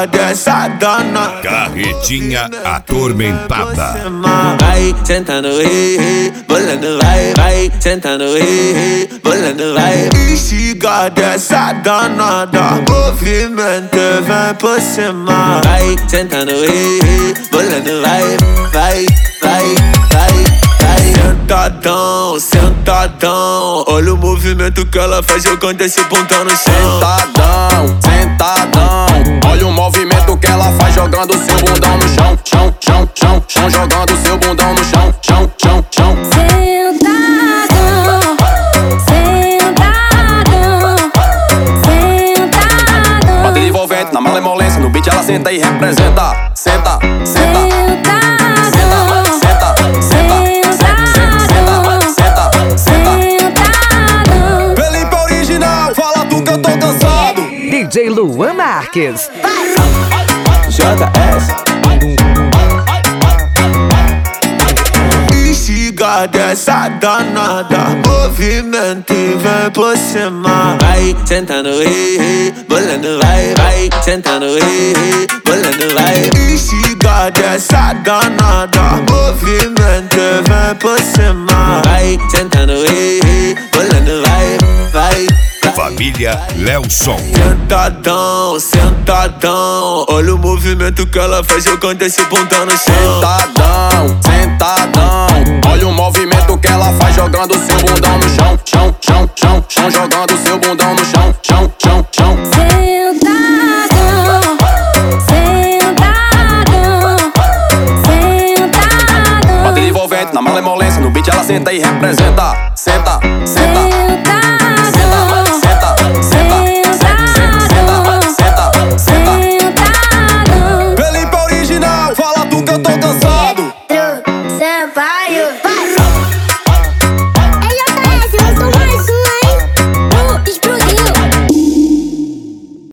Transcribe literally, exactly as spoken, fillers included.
gosta dessa dona. Carretinha atormentada. Vai sentando, ei, ei, bolando, vai, vai sentando, ei, ei, bolando, vai. Instiga dessa danada, movimento vem por cima. Vai sentando, ei, ei, bolando, vai, vai, vai, vai. Sentadão, sentadão, olha o movimento que ela faz jogando esse bundão no chão. Sentadão, sentadão, olha o movimento que ela faz jogando seu bundão no chão. Chão, chão, chão, chão, jogando seu bundão no chão. Chão, chão, chão. Sentadão, sentadão, sentadão. Bater envolvente na malemolência, no beat ela senta e representa. Senta, senta, senta, senta, senta. D J Luan Marques. J S Instiga dessa danada, movimento e vem por cima. Vai sentando, ei, ei, bolando, vai, vai sentando, ei, ei, bolando, vai. Instiga dessa danada, movimento e vem por cima. Vai sentando, ei, ei, bolando, vai, vai. Família Lelson. Sentadão, sentadão, olha o movimento que ela faz jogando esse bundão no chão. Sentadão, sentadão, olha o movimento que ela faz jogando seu bundão no chão. Chão, chão, chão, chão, jogando seu bundão no chão. Chão, chão, chão. Sentadão, sentadão, sentadão. Bater envolvente na malemolência, no beat ela senta e representa. Senta, senta. Tô